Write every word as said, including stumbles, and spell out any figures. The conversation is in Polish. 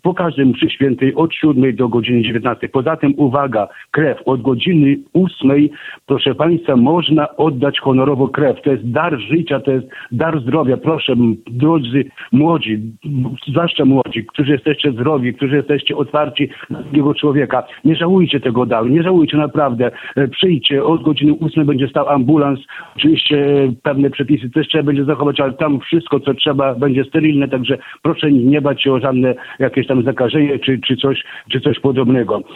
po każdym mszy świętej od siódmej do godziny dziewiętnastej. Poza tym uwaga, krew od godziny ósmej, proszę Państwa, można oddać honorowo krew. To jest dar życia, to jest dar zdrowia. Proszę, drodzy młodzi, zwłaszcza młodzi, którzy jesteście zdrowi, którzy jesteście otwarci na drugiego człowieka, nie żałujcie tego daru, nie żałujcie naprawdę. Przyjdźcie, od godziny ósmej będzie stał ambulans, oczywiście pewne przepisy też trzeba będzie zachować, ale tam wszystko, co trzeba, będzie sterylne, także proszę nie bać się o żadne jakieś tam zakażenie czy, czy, coś, czy coś podobnego.